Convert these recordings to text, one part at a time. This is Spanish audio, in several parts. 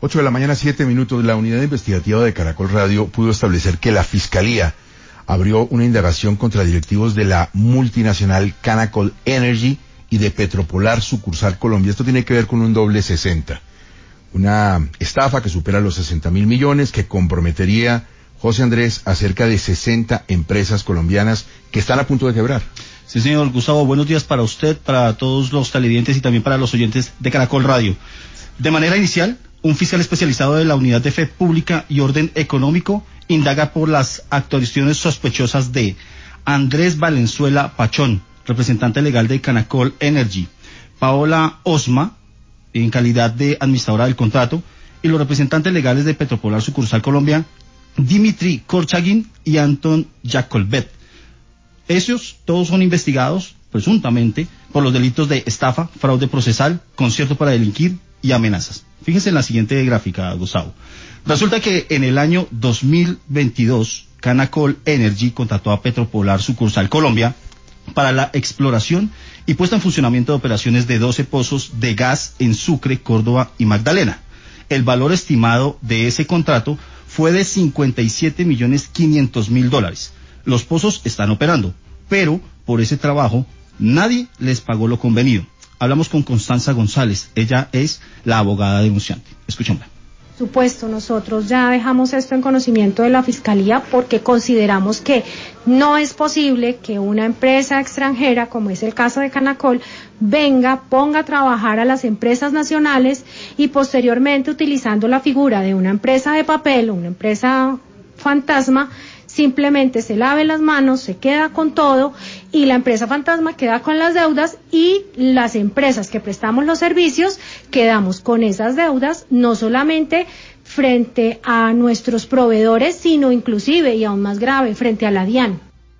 8 de la mañana, 7 minutos. La unidad investigativa de Caracol Radio pudo establecer que la Fiscalía abrió una indagación contra directivos de la multinacional Canacol Energy y de Petropolar Sucursal Colombia. Esto tiene que ver con un doble 60. Una estafa que supera los 60.000 millones, que comprometería, José Andrés, a cerca de 60 empresas colombianas que están a punto de quebrar. Sí, señor Gustavo, buenos días para usted, para todos los televidentes y también para los oyentes de Caracol Radio. De manera inicial, un fiscal especializado de la Unidad de Fe Pública y Orden Económico indaga por las actuaciones sospechosas de Andrés Valenzuela Pachón, representante legal de Canacol Energy, Paola Osma, en calidad de administradora del contrato, y los representantes legales de Petropolar Sucursal Colombia, Dimitri Korchagin y Anton Yacolbet. Ellos todos son investigados, presuntamente, por los delitos de estafa, fraude procesal, concierto para delinquir y amenazas. Fíjense en la siguiente gráfica, Gustavo. Resulta que en el año 2022, Canacol Energy contrató a Petropolar Sucursal Colombia para la exploración y puesta en funcionamiento de operaciones de 12 pozos de gas en Sucre, Córdoba y Magdalena. El valor estimado de ese contrato fue de $57.500.000. Los pozos están operando, pero por ese trabajo nadie les pagó lo convenido. Hablamos con Constanza González, ella es la abogada denunciante. Escuchémosla. Supuesto, nosotros ya dejamos esto en conocimiento de la Fiscalía porque consideramos que no es posible que una empresa extranjera, como es el caso de Canacol, ponga a trabajar a las empresas nacionales y posteriormente, utilizando la figura de una empresa de papel o una empresa fantasma, simplemente se lave las manos, se queda con todo y la empresa fantasma queda con las deudas y las empresas que prestamos los servicios quedamos con esas deudas, no solamente frente a nuestros proveedores, sino inclusive, y aún más grave, frente a la DIAN.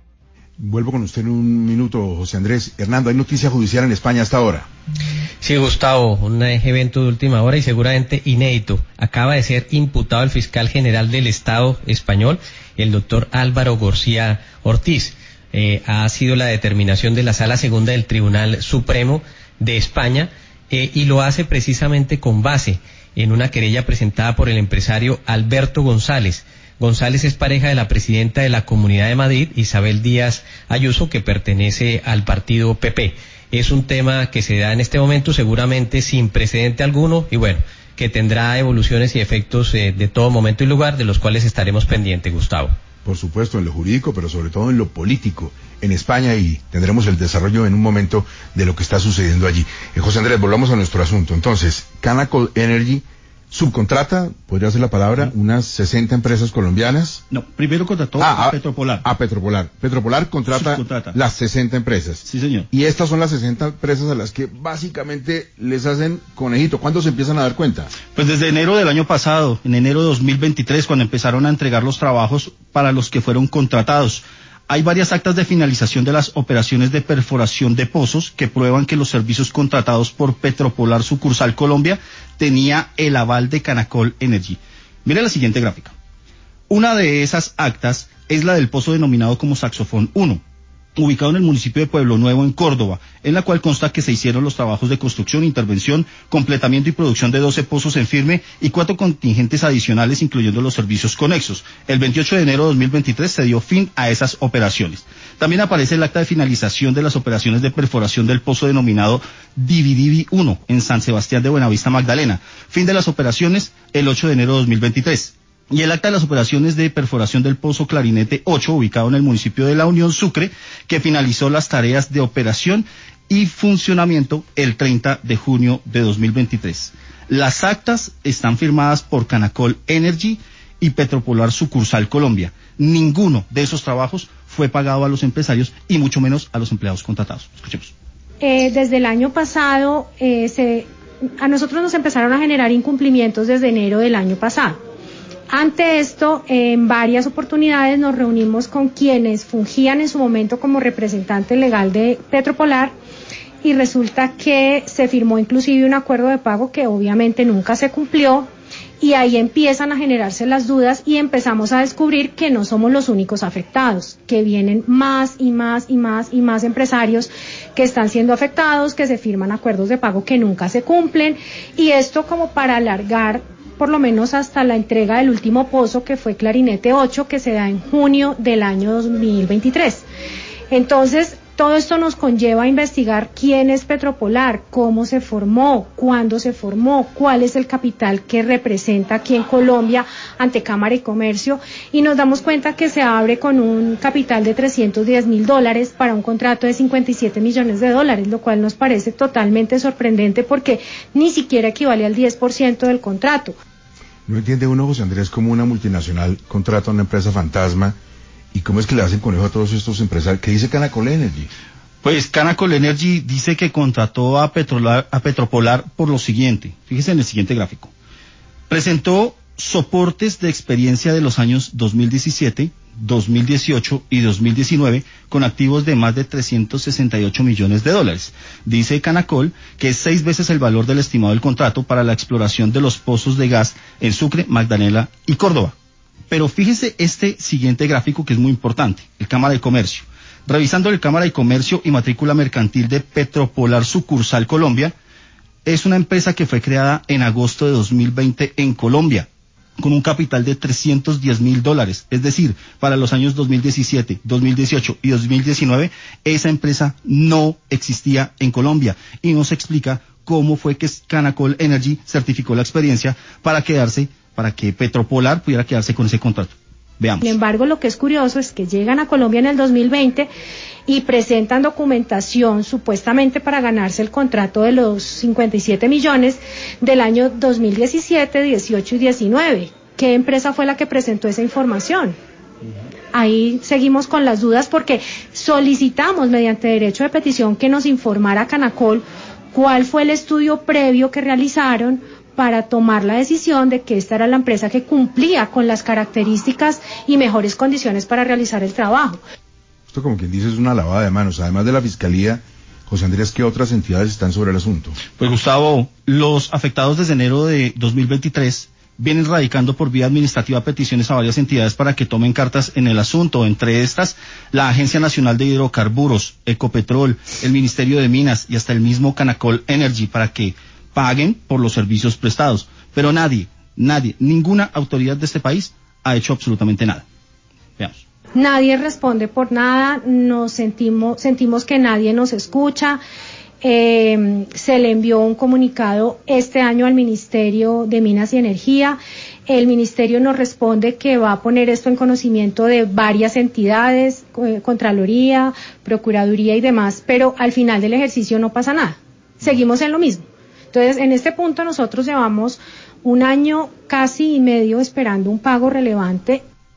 Vuelvo con usted en un minuto, José Andrés. Hernando, ¿hay noticia judicial en España hasta ahora? Sí, Gustavo, un evento de última hora y seguramente inédito. Acaba de ser imputado el fiscal general del Estado español, el doctor Álvaro García Ortiz. Ha sido la determinación de la Sala Segunda del Tribunal Supremo de España y lo hace precisamente con base en una querella presentada por el empresario Alberto González. González es pareja de la presidenta de la Comunidad de Madrid, Isabel Díaz Ayuso, que pertenece al partido PP. Es un tema que se da en este momento seguramente sin precedente alguno y bueno, que tendrá evoluciones y efectos de todo momento y lugar, de los cuales estaremos pendientes, Gustavo. Por supuesto, en lo jurídico, pero sobre todo en lo político en España, y tendremos el desarrollo en un momento de lo que está sucediendo allí. José Andrés, volvamos a nuestro asunto. Entonces, Canacol Energy subcontrata, podría ser la palabra, unas 60 empresas colombianas. No, primero contrató a Petropolar. A Petropolar. Petropolar contrata las 60 empresas. Sí, señor. Y estas son las 60 empresas a las que básicamente les hacen conejito. ¿Cuándo se empiezan a dar cuenta? Pues desde enero del año pasado, en enero de 2023, cuando empezaron a entregar los trabajos para los que fueron contratados. Hay varias actas de finalización de las operaciones de perforación de pozos que prueban que los servicios contratados por Petropolar Sucursal Colombia tenía el aval de Canacol Energy. Mire la siguiente gráfica. Una de esas actas es la del pozo denominado como Saxofón 1, ubicado en el municipio de Pueblo Nuevo, en Córdoba, en la cual consta que se hicieron los trabajos de construcción, intervención, completamiento y producción de 12 pozos en firme y 4 contingentes adicionales, incluyendo los servicios conexos. El 28 de enero de 2023 se dio fin a esas operaciones. También aparece el acta de finalización de las operaciones de perforación del pozo denominado Dividivi 1 en San Sebastián de Buenavista, Magdalena. Fin de las operaciones el 8 de enero de 2023. Y el acta de las operaciones de perforación del pozo Clarinete 8, ubicado en el municipio de La Unión, Sucre, que finalizó las tareas de operación y funcionamiento el 30 de junio de 2023. Las actas están firmadas por Canacol Energy y Petropolar Sucursal Colombia. Ninguno de esos trabajos fue pagado a los empresarios y mucho menos a los empleados contratados. Escuchemos. Desde el año pasado, a nosotros nos empezaron a generar incumplimientos desde enero del año pasado. Ante esto, en varias oportunidades nos reunimos con quienes fungían en su momento como representante legal de Petropolar y resulta que se firmó inclusive un acuerdo de pago que obviamente nunca se cumplió y ahí empiezan a generarse las dudas y empezamos a descubrir que no somos los únicos afectados, que vienen más y más y más y más empresarios que están siendo afectados, que se firman acuerdos de pago que nunca se cumplen y esto como para alargar por lo menos hasta la entrega del último pozo, que fue Clarinete 8, que se da en junio del año 2023. Entonces, todo esto nos conlleva a investigar quién es Petropolar, cómo se formó, cuándo se formó, cuál es el capital que representa aquí en Colombia ante Cámara y Comercio, y nos damos cuenta que se abre con un capital de $310.000 para un contrato de $57 millones, lo cual nos parece totalmente sorprendente porque ni siquiera equivale al 10% del contrato. No entiende uno, José Andrés, cómo una multinacional contrata a una empresa fantasma. ¿Y cómo es que le hacen conejo a todos estos empresarios? ¿Qué dice Canacol Energy? Pues Canacol Energy dice que contrató a Petropolar por lo siguiente. Fíjese en el siguiente gráfico. Presentó soportes de experiencia de los años 2017, 2018 y 2019 con activos de más de $368 millones. Dice Canacol que es 6 veces el valor del estimado del contrato para la exploración de los pozos de gas en Sucre, Magdalena y Córdoba. Pero fíjese este siguiente gráfico que es muy importante, el Cámara de Comercio. Revisando el Cámara de Comercio y matrícula mercantil de Petropolar Sucursal Colombia, es una empresa que fue creada en agosto de 2020 en Colombia, con un capital de $310.000. Es decir, para los años 2017, 2018 y 2019, esa empresa no existía en Colombia y nos explica cómo fue que Canacol Energy certificó la experiencia para que Petropolar pudiera quedarse con ese contrato. Veamos. Sin embargo, lo que es curioso es que llegan a Colombia en el 2020 y presentan documentación supuestamente para ganarse el contrato de los 57 millones del año 2017, 18 y 19. ¿Qué empresa fue la que presentó esa información? Ahí seguimos con las dudas porque solicitamos mediante derecho de petición que nos informara Canacol cuál fue el estudio previo que realizaron para tomar la decisión de que esta era la empresa que cumplía con las características y mejores condiciones para realizar el trabajo. Esto, como quien dice, es una lavada de manos. Además de la Fiscalía, José Andrés, ¿qué otras entidades están sobre el asunto? Pues Gustavo, los afectados desde enero de 2023 vienen radicando por vía administrativa peticiones a varias entidades para que tomen cartas en el asunto, entre estas la Agencia Nacional de Hidrocarburos, Ecopetrol, el Ministerio de Minas y hasta el mismo Canacol Energy para que paguen por los servicios prestados. Pero nadie, ninguna autoridad de este país ha hecho absolutamente nada. Veamos. Nadie responde por nada, sentimos que nadie nos escucha. Se le envió un comunicado este año al Ministerio de Minas y Energía. El Ministerio nos responde que va a poner esto en conocimiento de varias entidades, Contraloría, Procuraduría y demás, pero al final del ejercicio no pasa nada. Seguimos en lo mismo. Entonces, en este punto nosotros llevamos 1 año casi y medio esperando un pago relevante.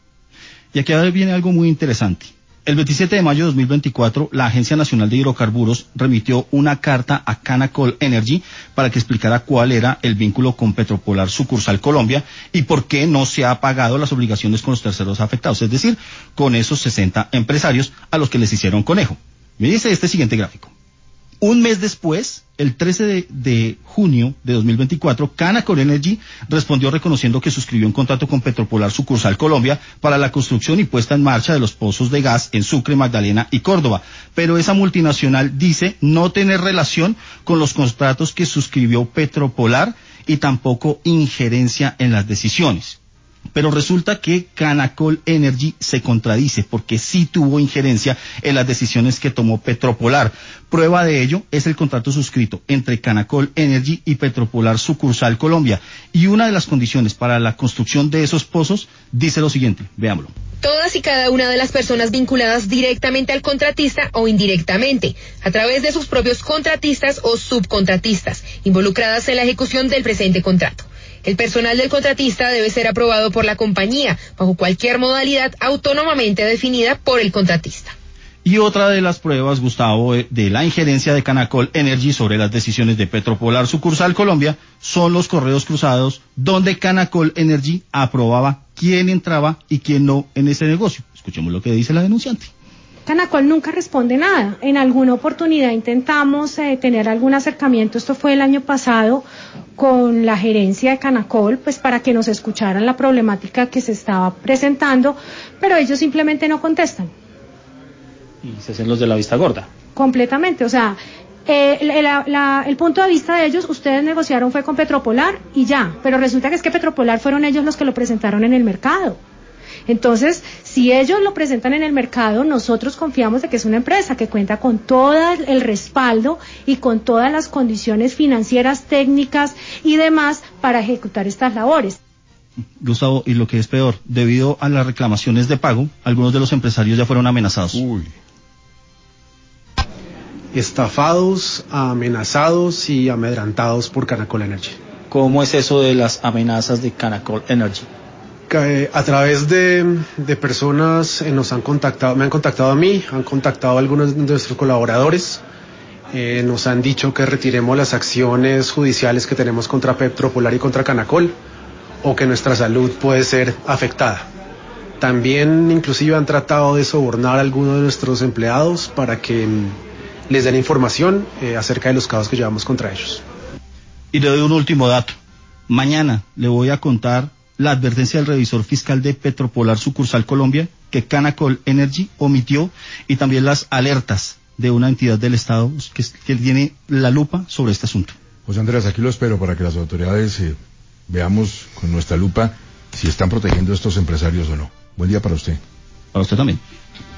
Y aquí viene algo muy interesante. El 27 de mayo de 2024, la Agencia Nacional de Hidrocarburos remitió una carta a Canacol Energy para que explicara cuál era el vínculo con Petropolar Sucursal Colombia y por qué no se ha pagado las obligaciones con los terceros afectados, es decir, con esos 60 empresarios a los que les hicieron conejo. Me dice este siguiente gráfico. Un mes después, el 13 de junio de 2024, Canacol Energy respondió reconociendo que suscribió un contrato con Petropolar Sucursal Colombia para la construcción y puesta en marcha de los pozos de gas en Sucre, Magdalena y Córdoba. Pero esa multinacional dice no tener relación con los contratos que suscribió Petropolar y tampoco injerencia en las decisiones. Pero resulta que Canacol Energy se contradice porque sí tuvo injerencia en las decisiones que tomó Petropolar. Prueba de ello es el contrato suscrito entre Canacol Energy y Petropolar Sucursal Colombia. Y una de las condiciones para la construcción de esos pozos dice lo siguiente, veámoslo. Todas y cada una de las personas vinculadas directamente al contratista o indirectamente, a través de sus propios contratistas o subcontratistas, involucradas en la ejecución del presente contrato. El personal del contratista debe ser aprobado por la compañía, bajo cualquier modalidad autónomamente definida por el contratista. Y otra de las pruebas, Gustavo, de la injerencia de Canacol Energy sobre las decisiones de Petropolar Sucursal Colombia son los correos cruzados donde Canacol Energy aprobaba quién entraba y quién no en ese negocio. Escuchemos lo que dice la denunciante. Canacol nunca responde nada. En alguna oportunidad intentamos tener algún acercamiento, esto fue el año pasado, con la gerencia de Canacol, pues para que nos escucharan la problemática que se estaba presentando, pero ellos simplemente no contestan. Y se hacen los de la vista gorda. Completamente, o sea, el punto de vista de ellos, ustedes negociaron fue con Petropolar y ya, pero resulta que es que Petropolar fueron ellos los que lo presentaron en el mercado. Entonces, si ellos lo presentan en el mercado, nosotros confiamos de que es una empresa que cuenta con todo el respaldo y con todas las condiciones financieras, técnicas y demás para ejecutar estas labores. Gustavo, y lo que es peor, debido a las reclamaciones de pago, algunos de los empresarios ya fueron amenazados. Uy. Estafados, amenazados y amedrantados por Canacol Energy. ¿Cómo es eso de las amenazas de Canacol Energy? A través de personas me han contactado a mí, han contactado a algunos de nuestros colaboradores, nos han dicho que retiremos las acciones judiciales que tenemos contra Petropolar y contra Canacol, o que nuestra salud puede ser afectada. También inclusive han tratado de sobornar a algunos de nuestros empleados para que les den información acerca de los casos que llevamos contra ellos. Y le doy un último dato. Mañana le voy a contar la advertencia del revisor fiscal de Petropolar Sucursal Colombia que Canacol Energy omitió, y también las alertas de una entidad del Estado que tiene la lupa sobre este asunto. José Andrés, aquí lo espero para que las autoridades veamos con nuestra lupa si están protegiendo a estos empresarios o no. Buen día para usted. Para usted también.